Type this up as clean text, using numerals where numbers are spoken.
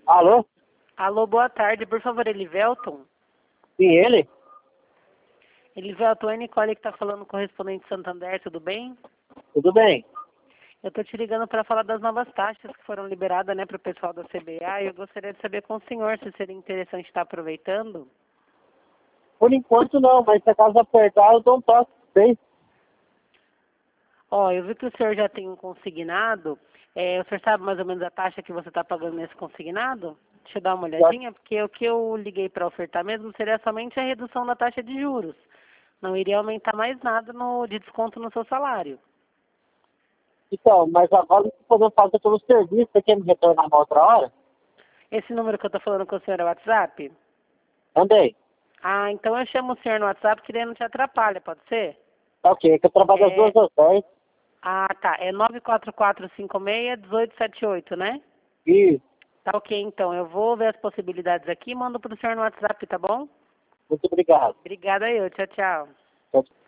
Alô? Alô, boa tarde. Por favor, Elivelton? Sim, ele? Elivelton, é Nicole que está falando, correspondente Santander, tudo bem? Tudo bem? Eu estou te ligando para falar das novas taxas que foram liberadas, para o pessoal da CBA, e eu gostaria de saber com o senhor se seria interessante estar aproveitando. Por enquanto não, mas se a casa apertar, eu dou um toque. Sei. Ó, eu vi que o senhor já tem um consignado. O senhor sabe mais ou menos a taxa que você está pagando nesse consignado? Deixa eu dar uma olhadinha, porque o que eu liguei para ofertar mesmo seria somente a redução da taxa de juros. Não iria aumentar mais nada de desconto no seu salário. Então, mas agora você podemos fazer pelo serviço, você quer me retornar uma outra hora? Esse número que eu estou falando com o senhor é o WhatsApp? Também. Ah, então eu chamo o senhor no WhatsApp que daí não te atrapalha, pode ser? Tá ok, é que eu trabalho das É, 2 às 10. ah, tá. É 94456-1878, né? E Tá ok, então. Eu vou ver as possibilidades aqui e mando pro senhor no WhatsApp, tá bom? muito obrigado. Obrigada eu. Tchau, tchau. Tchau, tchau.